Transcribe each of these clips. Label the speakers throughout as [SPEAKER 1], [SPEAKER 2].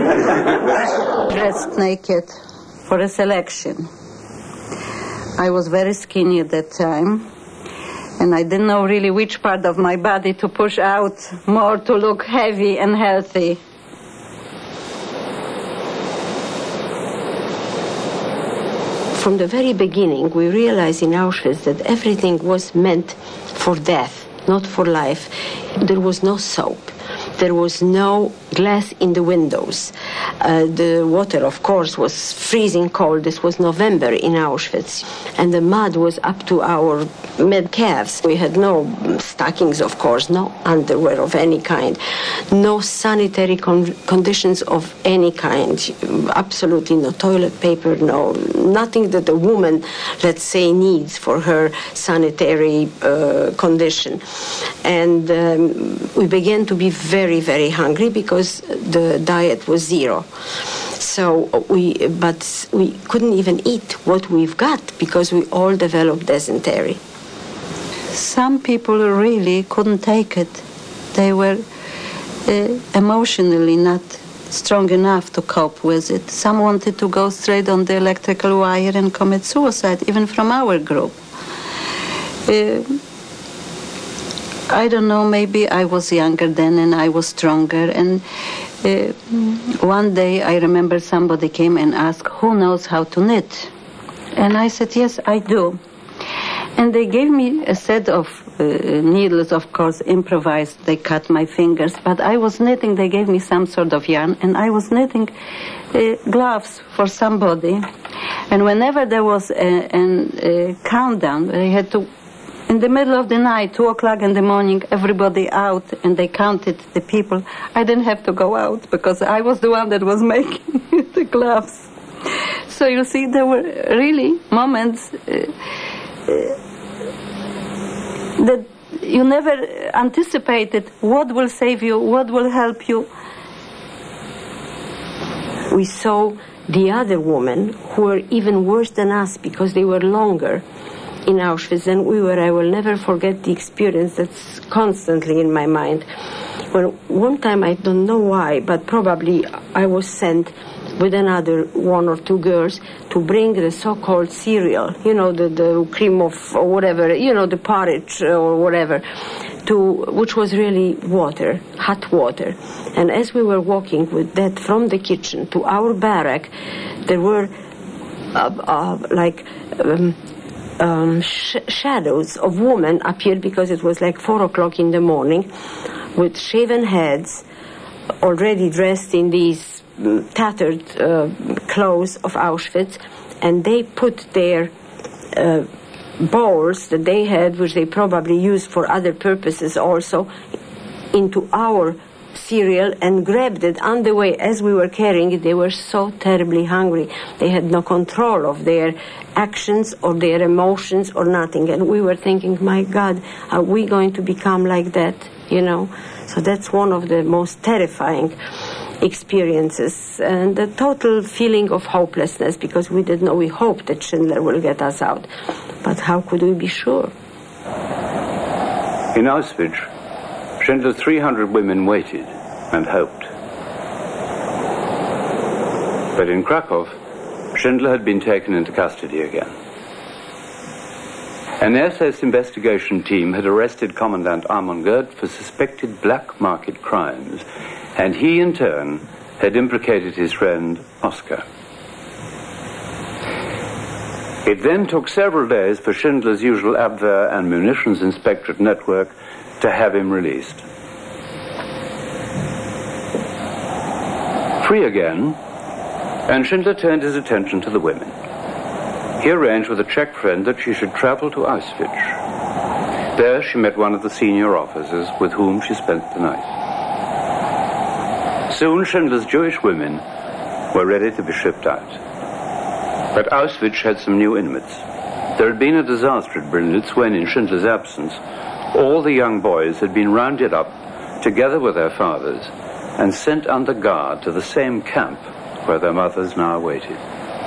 [SPEAKER 1] dressed naked for a selection. I was very skinny at that time, and I didn't know really which part of my body to push out more to look heavy and healthy.
[SPEAKER 2] From the very beginning, we realized in Auschwitz that everything was meant for death, not for life. There was no soap. There was no glass in the windows. The water, of course, was freezing cold. This was November in Auschwitz. And the mud was up to our mid-calves. We had no stockings, of course, no underwear of any kind, no sanitary conditions of any kind, absolutely no toilet paper, nothing that a woman, let's say, needs for her sanitary condition. And we began to be very, very hungry because the diet was zero. So we couldn't even eat what we've got because we all developed dysentery.
[SPEAKER 1] Some people really couldn't take it. They were emotionally not strong enough to cope with it. Some wanted to go straight on the electrical wire and commit suicide, even from our group. I don't know, maybe I was younger then and I was stronger. And one day I remember somebody came and asked, who knows how to knit? And I said, yes, I do. And they gave me a set of needles, of course, improvised. They cut my fingers. But I was knitting, they gave me some sort of yarn, and I was knitting gloves for somebody. And whenever there was a countdown, they had to, in the middle of the night, 2 o'clock in the morning, everybody out, and they counted the people. I didn't have to go out because I was the one that was making the gloves. So you see, there were really moments that you never anticipated what will save you, what will help you.
[SPEAKER 2] We saw the other women who were even worse than us because they were longer in Auschwitz than we were. I will never forget the experience that's constantly in my mind. Well, one time, I don't know why, but probably I was sent with another 1 or 2 girls to bring the so-called cereal, the cream of, or whatever, the porridge or whatever, which was really water, hot water. And as we were walking with that from the kitchen to our barrack, there were shadows of women appeared because it was like 4 o'clock in the morning with shaven heads, already dressed in these tattered clothes of Auschwitz, and they put their bowls that they had, which they probably used for other purposes also, into our cereal and grabbed it on the way as we were carrying it. They were so terribly hungry. They had no control of their actions or their emotions or nothing. And we were thinking, my God, are we going to become like that? So that's one of the most terrifying experiences, and the total feeling of hopelessness, because we didn't know. We hoped that Schindler will get us out, but how could we be sure?
[SPEAKER 3] In Auschwitz, Schindler's 300 women waited and hoped. But in Krakow, Schindler had been taken into custody again. An SS investigation team had arrested Commandant Amon Goeth for suspected black market crimes, and he, in turn, had implicated his friend, Oskar. It then took several days for Schindler's usual Abwehr and munitions inspectorate network to have him released. Free again, and Schindler turned his attention to the women. He arranged with a Czech friend that she should travel to Auschwitz. There she met one of the senior officers with whom she spent the night. Soon Schindler's Jewish women were ready to be shipped out. But Auschwitz had some new inmates. There had been a disaster at Brennitz when, in Schindler's absence, all the young boys had been rounded up, together with their fathers, and sent under guard to the same camp where their mothers now waited.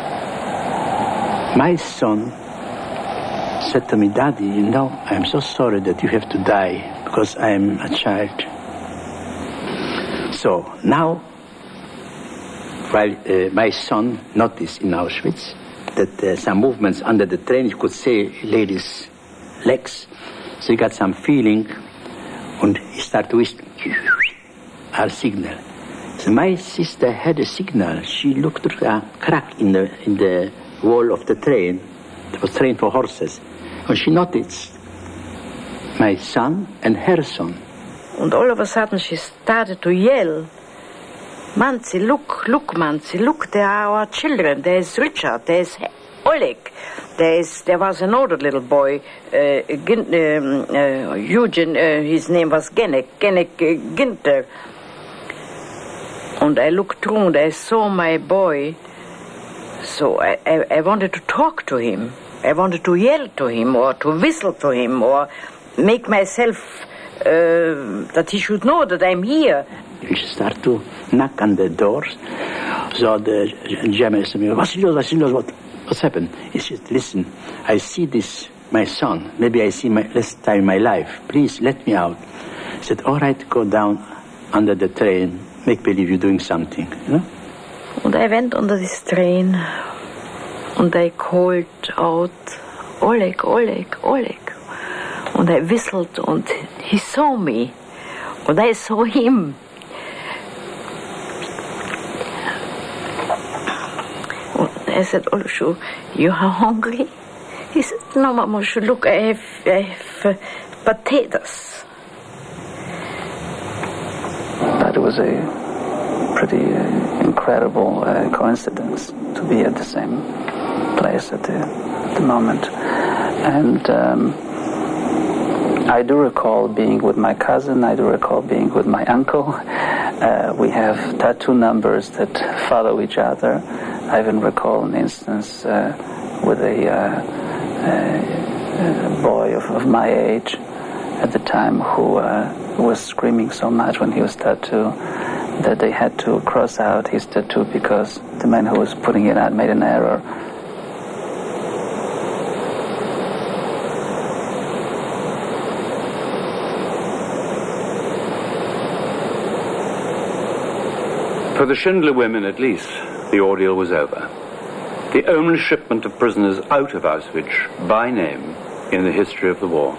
[SPEAKER 4] My son said to me, Daddy, I'm so sorry that you have to die because I am a child. So now while my son noticed in Auschwitz that some movements under the train, you could say ladies' legs, so he got some feeling, and he started to whistle, our signal. So my sister had a signal. She looked through a crack in the wall of the train. It was train for horses. And she noticed my son and her son.
[SPEAKER 5] And all of a sudden she started to yell, Manzi, look, Manzi, look, there are our children. There's Richard, there's Oleg. There was another little boy, Eugene, his name was Genek Ginter. And I looked through and I saw my boy. So I wanted to talk to him. I wanted to yell to him or to whistle to him or make myself that he should know that I'm here.
[SPEAKER 4] We start to knock on the doors. So the German said, Vassilios, what's happened? He said, listen, I see this, my son. Maybe I see my last time in my life. Please let me out. He said, all right, go down under the train. Make believe you're doing something, you know?
[SPEAKER 5] And I went under this train and I called out, Oleg, Oleg, Oleg. And I whistled and he saw me and I saw him. And I said, Olushu, you are hungry? He said, no, Mama, look, I have potatoes.
[SPEAKER 6] But it was a pretty incredible coincidence to be at the same place at the moment. And I do recall being with my cousin, I do recall being with my uncle. We have tattoo numbers that follow each other. I even recall an instance with a boy of my age at the time who was screaming so much when he was tattooed that they had to cross out his tattoo because the man who was putting it out made an error.
[SPEAKER 3] For the Schindler women, at least, the ordeal was over. The only shipment of prisoners out of Auschwitz by name in the history of the war.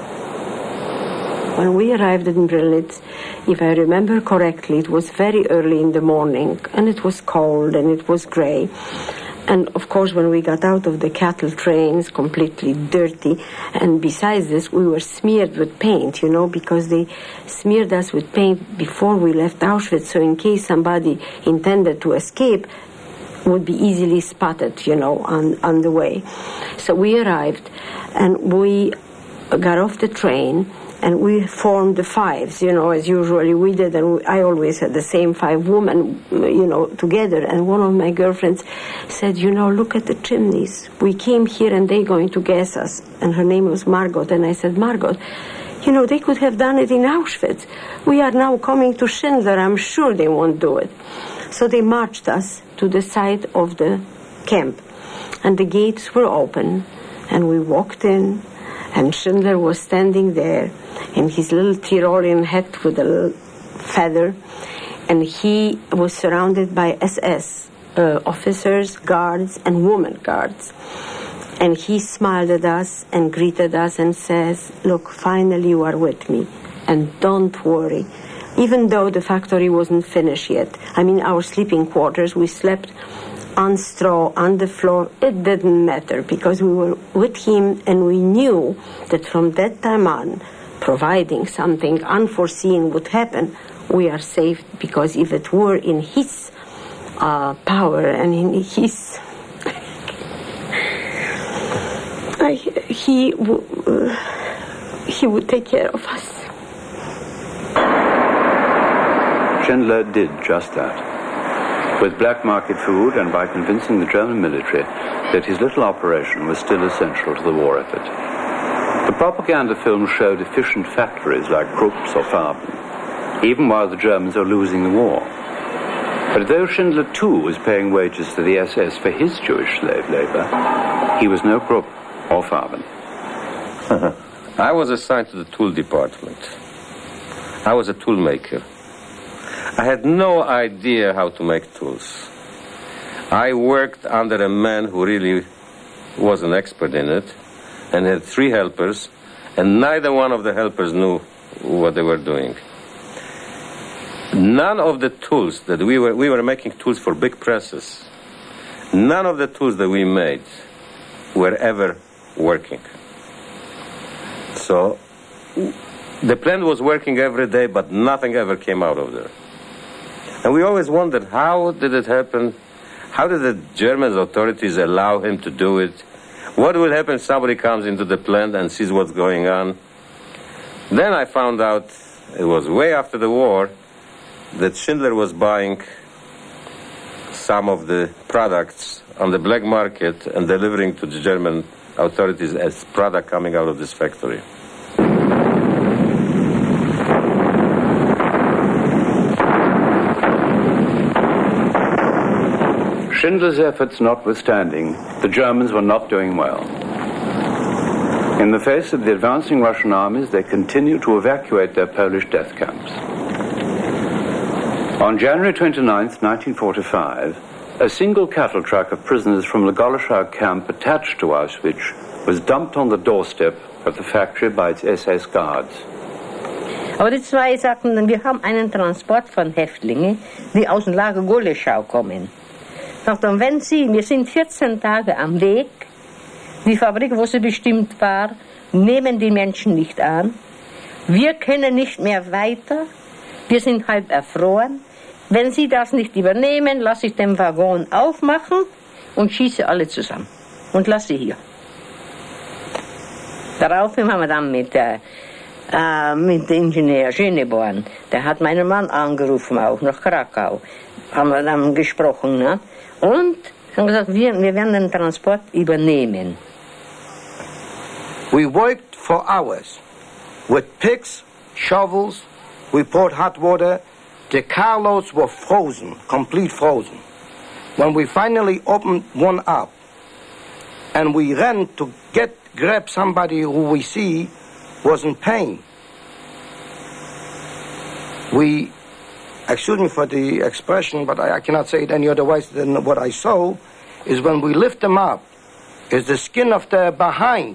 [SPEAKER 2] When we arrived in Brillnitz, if I remember correctly, it was very early in the morning, and it was cold, and it was gray. And, of course, when we got out of the cattle trains, completely dirty, and besides this, we were smeared with paint, you know, because they smeared us with paint before we left Auschwitz, so in case somebody intended to escape, would be easily spotted, you know, on the way. So we arrived, and we got off the train, and we formed the fives, you know, as usually we did, and I always had the same 5 women, you know, together. And one of my girlfriends said, you know, look at the chimneys. We came here and they're going to gas us. And her name was Margot. And I said, Margot, you know, they could have done it in Auschwitz. We are now coming to Schindler. I'm sure they won't do it. So they marched us to the side of the camp. And the gates were open. And we walked in. And Schindler was standing there in his little Tyrolean hat with a little feather. And he was surrounded by SS officers, guards, and women guards. And he smiled at us and greeted us and says, look, finally you are with me. And don't worry. Even though the factory wasn't finished yet. I mean, our sleeping quarters, we slept on straw, on the floor, it didn't matter because we were with him and we knew that from that time on, providing something unforeseen would happen, we are safe because if it were in his power and in his... he would take care of us.
[SPEAKER 3] Schindler did just that. With black market food and by convincing the German military that his little operation was still essential to the war effort. The propaganda film showed efficient factories like Krupps or Farben, even while the Germans are losing the war. But though Schindler too was paying wages to the SS for his Jewish slave labor, he was no Krupp or Farben.
[SPEAKER 7] I was assigned to the tool department. I was a tool maker. I had no idea how to make tools. I worked under a man who really was an expert in it, and had 3 helpers, and neither one of the helpers knew what they were doing. None of the tools that we were making tools for big presses. None of the tools that we made were ever working. So the plant was working every day, but nothing ever came out of there. And we always wondered, how did it happen? How did the German authorities allow him to do it? What will happen if somebody comes into the plant and sees what's going on? Then I found out, it was way after the war, that Schindler was buying some of the products on the black market and delivering to the German authorities as product coming out of this factory.
[SPEAKER 3] Schindler's efforts notwithstanding, the Germans were not doing well. In the face of the advancing Russian armies, they continued to evacuate their Polish death camps. On January 29, 1945, a single cattle truck of prisoners from the Goleschau camp attached to Auschwitz was dumped on the doorstep of the factory by its SS guards.
[SPEAKER 2] Aber die 2 sagten dann, wir haben einen Transport von Häftlingen, die aus dem Lager Goleschau kommen. Sagten, wenn Sie, wir sind 14 Tage am Weg, die Fabrik, wo sie bestimmt war, nehmen die Menschen nicht an, wir können nicht mehr weiter, wir sind halb erfroren, wenn Sie das nicht übernehmen, lasse ich den Waggon aufmachen und schieße alle zusammen und lasse sie hier. Daraufhin haben wir dann mit dem Ingenieur Schöneborn, der hat meinen Mann angerufen, auch nach Krakau, haben wir dann gesprochen, ne? Und haben gesagt, wir werden den Transport übernehmen.
[SPEAKER 8] We worked for hours with picks, shovels, we poured hot water. The carloads were frozen, complete frozen. When we finally opened one up and we ran to grab somebody who we see was in pain, we, excuse me for the expression, but I cannot say it any other way than what I saw, is when we lift them up, is the skin of their behind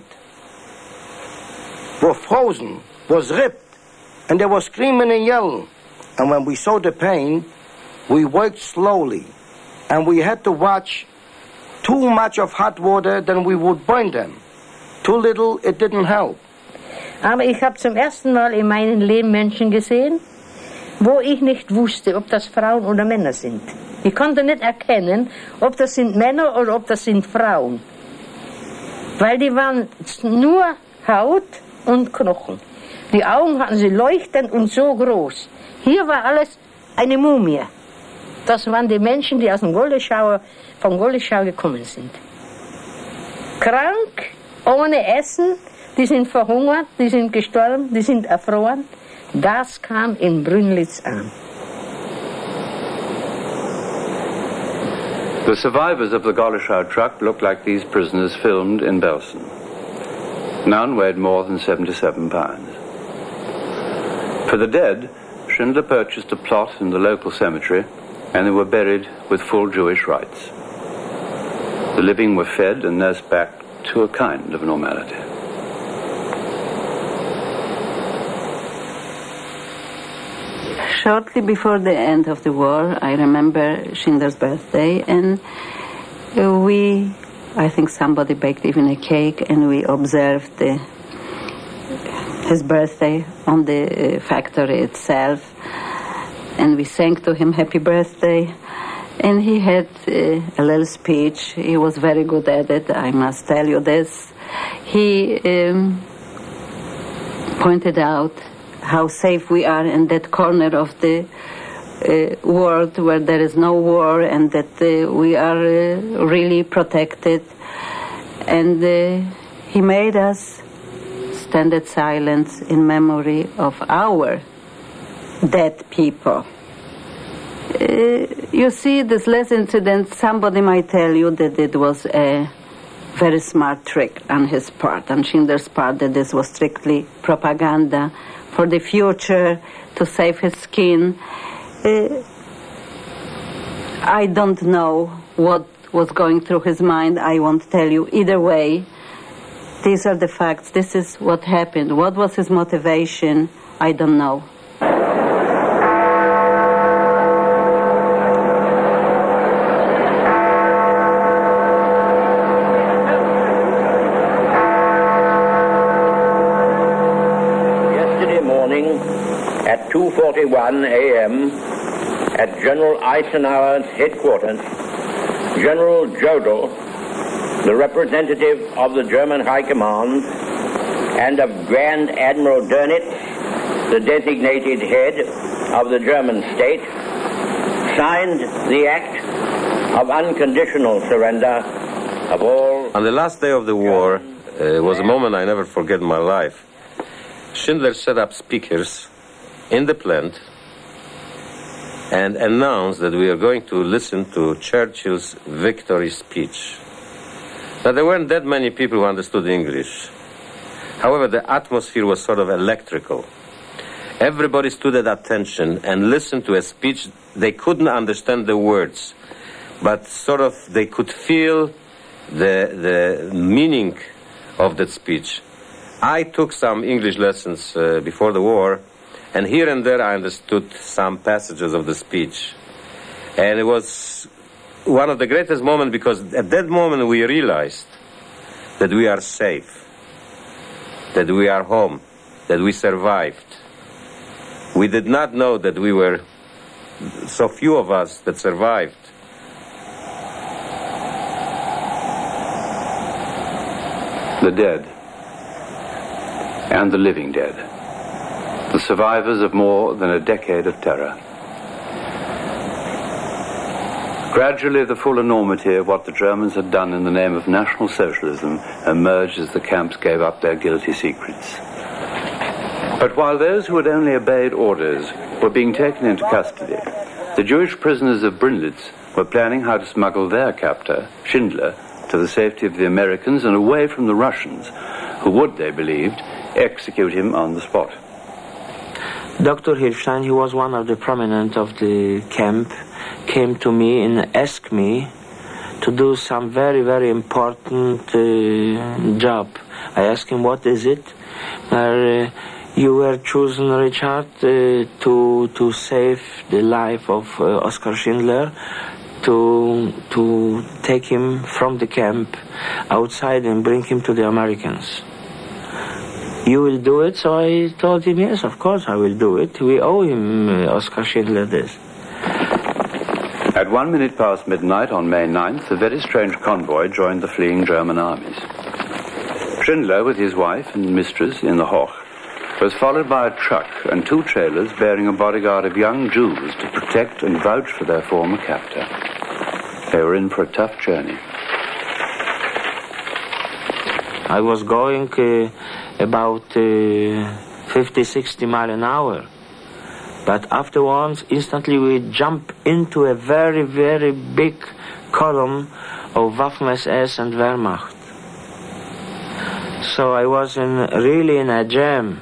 [SPEAKER 8] were frozen, was ripped, and they were screaming and yelling. And when we saw the pain, we worked slowly, and we had to watch too much of hot water, then we would burn them. Too little, it didn't help.
[SPEAKER 2] Aber ich habe zum ersten Mal in meinem Leben Menschen gesehen, wo ich nicht wusste, ob das Frauen oder Männer sind. Ich konnte nicht erkennen, ob das sind Männer oder ob das sind Frauen. Weil die waren nur Haut und Knochen. Die Augen hatten sie leuchtend und so groß. Hier war alles eine Mumie. Das waren die Menschen, die aus dem von Goleschau gekommen sind. Krank, ohne Essen, die sind verhungert, die sind gestorben, die sind erfroren. Das kam in Brünnlitz an.
[SPEAKER 3] The survivors of the Goleschau truck looked like these prisoners filmed in Belsen. None weighed more than 77 pounds. For the dead, Schindler purchased a plot in the local cemetery, and they were buried with full Jewish rites. The living were fed and nursed back to a kind of normality.
[SPEAKER 1] Shortly before the end of the war, I remember Schindler's birthday, and I think somebody baked even a cake, and we observed his birthday on the factory itself, and we sang to him happy birthday, and he had a little speech. He was very good at it, I must tell you this. He pointed out how safe we are in that corner of the world where there is no war, and that we are really protected. And he made us stand in silence in memory of our dead people. You see, this last incident, somebody might tell you that it was a very smart trick on his part, on Schindler's part, that this was strictly propaganda for the future to save his skin. I don't know what was going through his mind, I won't tell you. Either way, these are the facts. This is what happened. What was his motivation? I don't know.
[SPEAKER 9] Yesterday morning at 2:41 a.m. at General Eisenhower's headquarters, General Jodl, the representative of the German High Command, and of Grand Admiral Dönitz, the designated head of the German state, signed the act of unconditional surrender of all...
[SPEAKER 7] On the last day of the war, was a moment I never forget in my life. Schindler set up speakers in the plant and announced that we are going to listen to Churchill's victory speech. Now, there weren't that many people who understood English. However, the atmosphere was sort of electrical. Everybody stood at attention and listened to a speech. They couldn't understand the words, but sort of they could feel the meaning of that speech. I took some English lessons before the war, and here and there I understood some passages of the speech. And it was one of the greatest moments, because at that moment we realized that we are safe, that we are home, that we survived. We did not know that we were so few of us that survived.
[SPEAKER 3] The dead and the living dead, the survivors of more than a decade of terror. Gradually, the full enormity of what the Germans had done in the name of National Socialism emerged as the camps gave up their guilty secrets. But while those who had only obeyed orders were being taken into custody, the Jewish prisoners of Brünnlitz were planning how to smuggle their captor, Schindler, to the safety of the Americans and away from the Russians, who would, they believed, execute him on the spot.
[SPEAKER 10] Dr. Hirstein, he was one of the prominent of the camp, came to me and asked me to do some very, very important job. I asked him, what is it? You were chosen, Richard, to save the life of Oskar Schindler, to take him from the camp outside and bring him to the Americans. You will do it? So I told him, yes, of course I will do it. We owe him, Oskar Schindler, this.
[SPEAKER 3] At 1 minute past midnight on May 9th, a very strange convoy joined the fleeing German armies. Schindler, with his wife and mistress in the Hoch, was followed by a truck and 2 trailers bearing a bodyguard of young Jews to protect and vouch for their former captor. They were in for a tough journey.
[SPEAKER 10] I was going about 50-60 miles an hour. But afterwards, instantly we jump into a very, very big column of Waffen-SS and Wehrmacht. So I was really in a jam.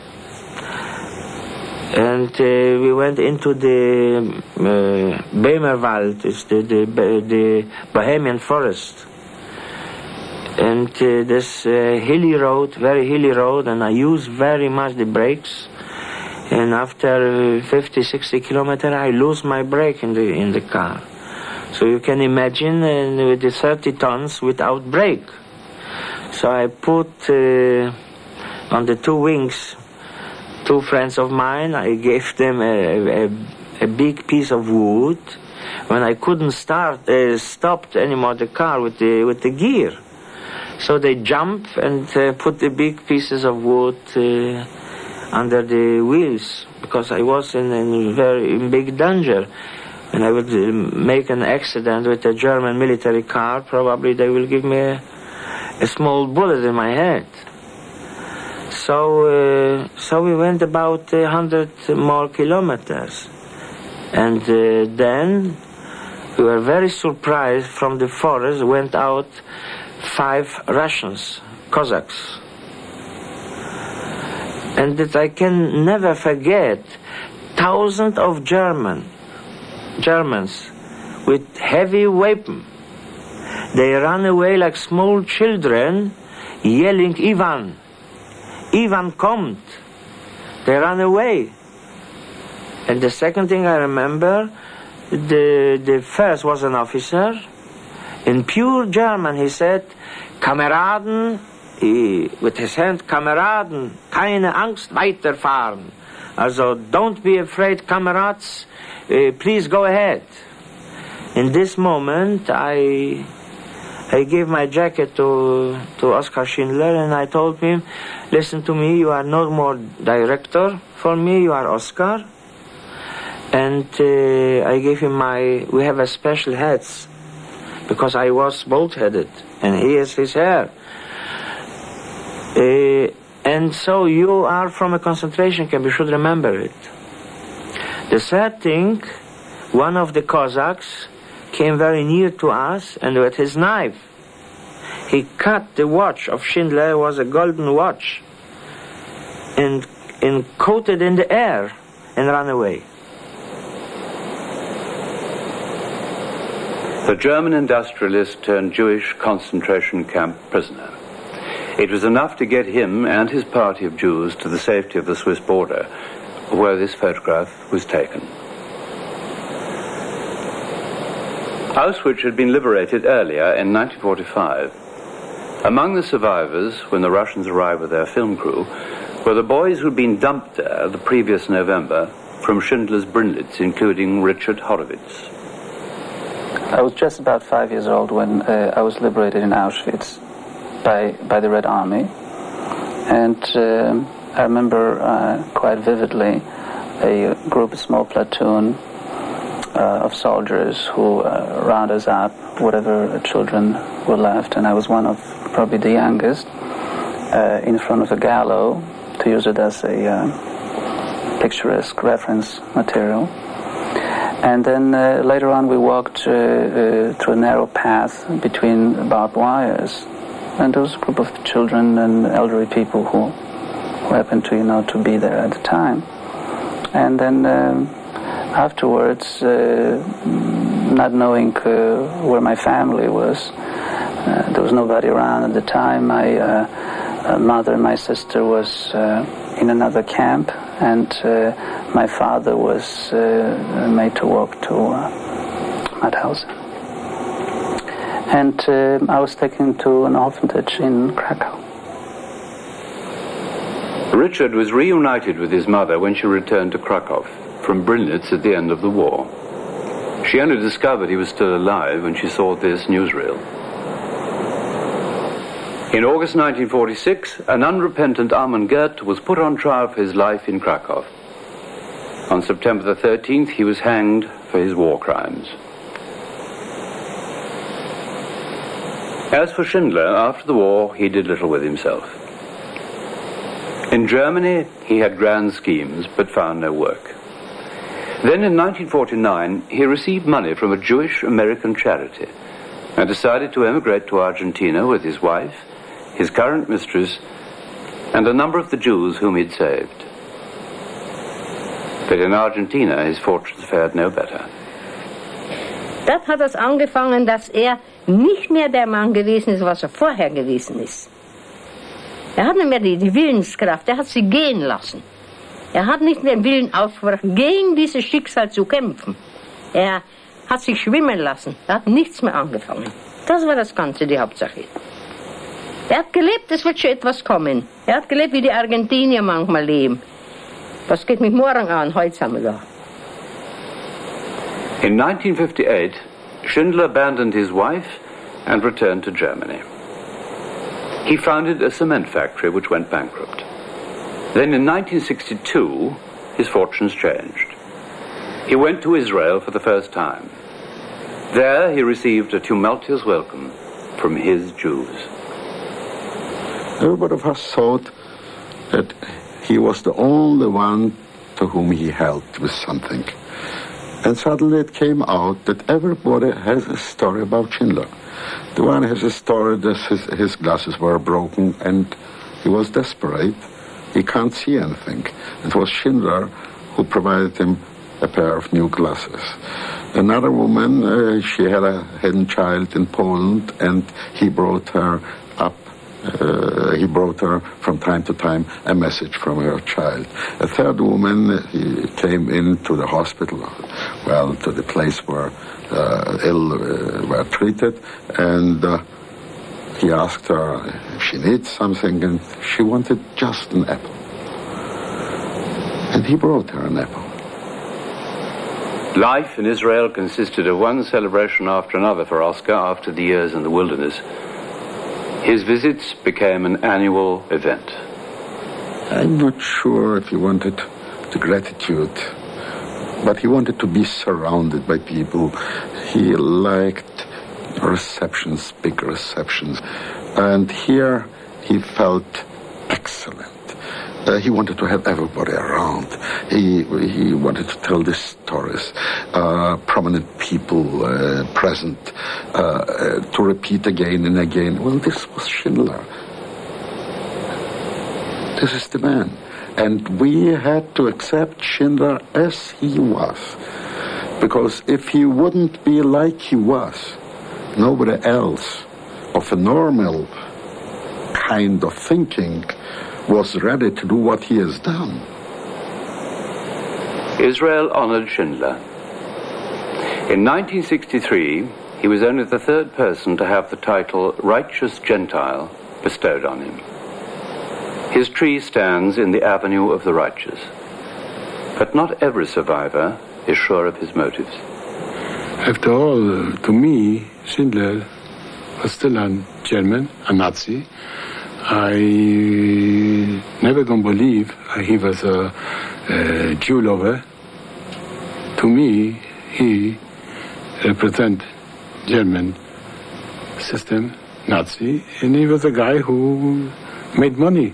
[SPEAKER 10] And we went into the Böhmerwald, it's the Bohemian forest. And this hilly road, very hilly road, and I used very much the brakes. And after 50-60 kilometers, I lose my brake in the car. So you can imagine with the 30 tons without brake. So I put on the 2 wings 2 friends of mine. I gave them a big piece of wood. When I couldn't stop anymore the car with the gear. So they jump and put the big pieces of wood under the wheels, because I was in very big danger. And I would make an accident with a German military car, probably they will give me a small bullet in my head. So we went about 100 more kilometers. And then we were very surprised. From the forest went out 5 Russians, Cossacks. And that I can never forget, thousands of Germans with heavy weapon. They ran away like small children, yelling, Ivan, Ivan kommt. They ran away. And the second thing I remember, the first was an officer. In pure German he said, Kameraden, with his hand, Kameraden, keine Angst, weiterfahren. Also, don't be afraid, comrades, please go ahead. In this moment, I gave my jacket to Oskar Schindler, and I told him, listen to me, you are no more director for me, you are Oskar. And I gave him we have a special hats, because I was bald-headed, and he has his hair. And so you are from a concentration camp, you should remember it. The third thing, one of the Cossacks came very near to us, and with his knife, he cut the watch of Schindler. It was a golden watch, and coated in the air, and ran away.
[SPEAKER 3] The German industrialist turned Jewish concentration camp prisoner. It was enough to get him and his party of Jews to the safety of the Swiss border, where this photograph was taken. Auschwitz had been liberated earlier in 1945. Among the survivors, when the Russians arrived with their film crew, were the boys who'd been dumped there the previous November from Schindler's Brünnlitz, including Richard Horowitz.
[SPEAKER 6] I was just about 5 years old when I was liberated in Auschwitz by the Red Army. And I remember quite vividly a group, a small platoon of soldiers who round us up, whatever children were left, and I was one of probably the youngest, in front of a gallows, to use it as a picturesque reference material. And then later on we walked through a narrow path between barbed wires, and there was a group of children and elderly people who happened to be there at the time. And then afterwards, not knowing where my family was, there was nobody around at the time. My mother and my sister was in another camp, and my father was made to walk to Mauthausen. And I was taken to an orphanage in Krakow.
[SPEAKER 3] Richard was reunited with his mother when she returned to Krakow from Brünnlitz at the end of the war. She only discovered he was still alive when she saw this newsreel. In August 1946, an unrepentant Armin Goeth was put on trial for his life in Krakow. On September the 13th, he was hanged for his war crimes. As for Schindler, after the war, he did little with himself. In Germany, he had grand schemes, but found no work. Then in 1949, he received money from a Jewish-American charity and decided to emigrate to Argentina with his wife, his current mistress, and a number of the Jews whom he'd saved. But in Argentina, his fortunes fared no better.
[SPEAKER 2] Das hat es angefangen, dass nicht mehr der Mann gewesen ist, was vorher gewesen ist. Hat nicht mehr die Willenskraft, hat sie gehen lassen. Hat nicht mehr den Willen aufgebracht, gegen dieses Schicksal zu kämpfen. Hat sich schwimmen lassen, hat nichts mehr angefangen. Das war das Ganze, die Hauptsache. Hat gelebt, es wird schon etwas kommen. Hat gelebt, wie die Argentinier manchmal leben. Was geht mich morgen an, heute sind wir da.
[SPEAKER 3] In 1958, Schindler abandoned his wife and returned to Germany. He founded a cement factory which went bankrupt. Then in 1962, his fortunes changed. He went to Israel for the first time. There he received a tumultuous welcome from his Jews.
[SPEAKER 11] Everybody of us thought that he was the only one to whom he helped with something. And suddenly it came out that everybody has a story about Schindler. The one has a story that his glasses were broken and he was desperate. He can't see anything. It was Schindler who provided him a pair of new glasses. Another woman, she had a hidden child in Poland, and he brought her up. He brought her from time to time a message from her child. A third woman, he came into the hospital, well, to the place where ill were treated, and he asked her if she needs something, and she wanted just an apple. And he brought her an apple.
[SPEAKER 3] Life in Israel consisted of one celebration after another for Oscar after the years in the wilderness. His visits became an annual event.
[SPEAKER 11] I'm not sure if he wanted the gratitude, but he wanted to be surrounded by people. He liked receptions, big receptions. And here he felt excellent. He wanted to have everybody around. He wanted to tell the stories, prominent people present, to repeat again and again. Well, this was Schindler. This is the man. And we had to accept Schindler as he was. Because if he wouldn't be like he was, nobody else of a normal kind of thinking was ready to do what he has done.
[SPEAKER 3] Israel honored Schindler. In 1963, he was only the third person to have the title Righteous Gentile bestowed on him. His tree stands in the Avenue of the Righteous. But not every survivor is sure of his motives.
[SPEAKER 12] After all, to me, Schindler was still a German, a Nazi. I never gonna believe he was a Jew lover. To me, he represent German system, Nazi, and he was a guy who made money.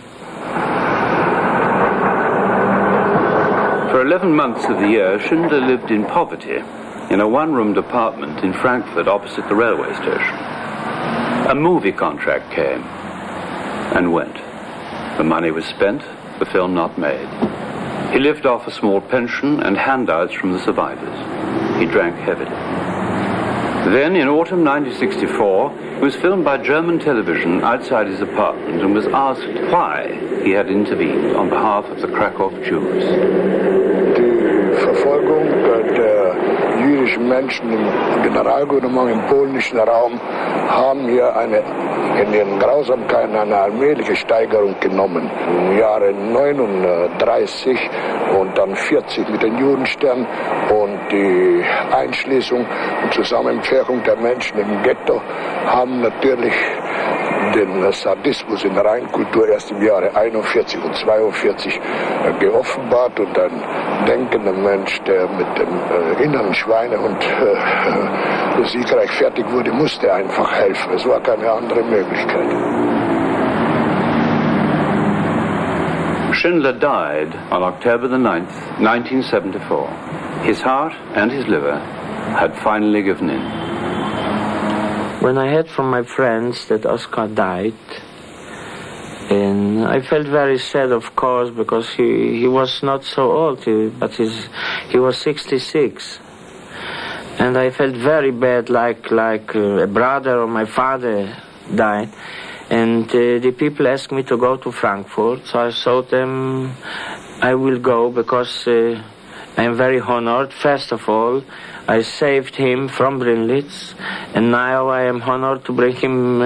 [SPEAKER 3] For 11 months of the year, Schindler lived in poverty in a one-roomed apartment in Frankfurt opposite the railway station. A movie contract came and went. The money was spent, the film not made. He lived off a small pension and handouts from the survivors. He drank heavily. Then, in autumn 1964, he was filmed by German television outside his apartment and was asked why he had intervened on behalf of the Krakow Jews.
[SPEAKER 13] Die Verfolgung der jüdischen Menschen im Generalgouvernement im polnischen Raum haben hier in den Grausamkeiten eine allmähliche Steigerung genommen. Im Jahre 39 und dann 40 mit den Judenstern und die Einschließung und Zusammenpferchung der Menschen im Ghetto haben natürlich den Sadismus in der Reinkultur erst im Jahre 41 und 42 geoffenbart, und ein denkender Mensch, der mit dem inneren Schweinehund siegreich fertig wurde, musste einfach helfen. Es war keine andere Möglichkeit.
[SPEAKER 3] Schindler died on October the 9th, 1974. His heart and his liver had finally given in.
[SPEAKER 10] When I heard from my friends that Oscar died, and I felt very sad, of course, because he was not so old, but he was 66. And I felt very bad, like a brother or my father died. And the people asked me to go to Frankfurt, so I told them I will go because I am very honored. First of all, I saved him from Brünnlitz, and now I am honored to bring him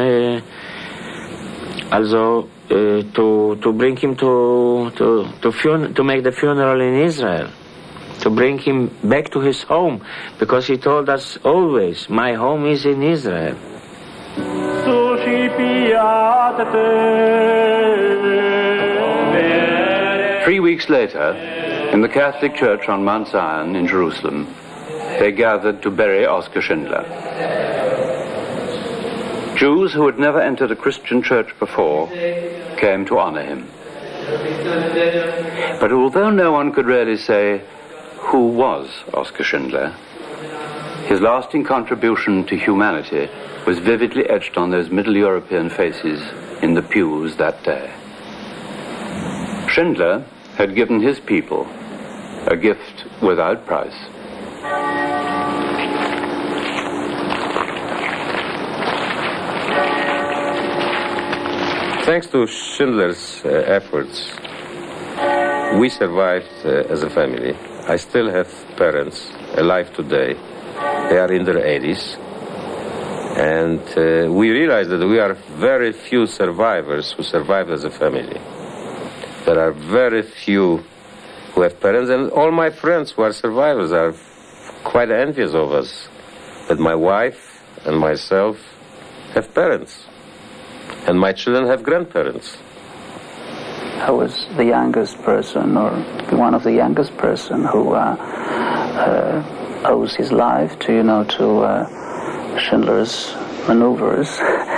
[SPEAKER 10] to bring him to make the funeral in Israel, to bring him back to his home, because he told us always, my home is in Israel.
[SPEAKER 3] 3 weeks later, in the Catholic Church on Mount Zion in Jerusalem, they gathered to bury Oskar Schindler. Jews who had never entered a Christian church before came to honor him. But although no one could really say who was Oskar Schindler, his lasting contribution to humanity was vividly etched on those Middle European faces in the pews that day. Schindler had given his people a gift without price.
[SPEAKER 7] Thanks to Schindler's efforts, we survived as a family. I still have parents alive today. They are in their 80s. And we realize that we are very few survivors who survived as a family. There are very few who have parents, and all my friends who are survivors are quite envious of us, that my wife and myself have parents, and my children have grandparents.
[SPEAKER 6] I was the youngest person, or one of the youngest person who owes his life to, to Schindler's maneuvers.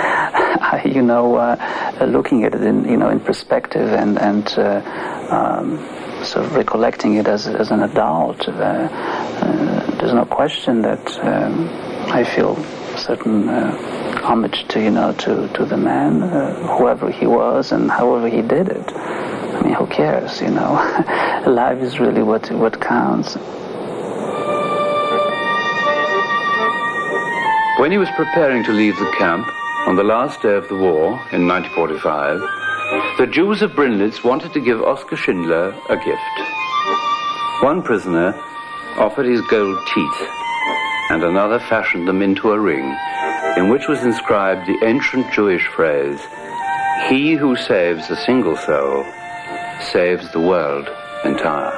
[SPEAKER 6] Looking at it in perspective and sort of recollecting it as an adult, there's no question that I feel certain homage to the man, whoever he was and however he did it. I mean, who cares? Life is really what counts.
[SPEAKER 3] When he was preparing to leave the camp on the last day of the war in 1945, the Jews of Brindlitz wanted to give Oskar Schindler a gift. One prisoner offered his gold teeth, and another fashioned them into a ring, in which was inscribed the ancient Jewish phrase, "He who saves a single soul saves the world entire."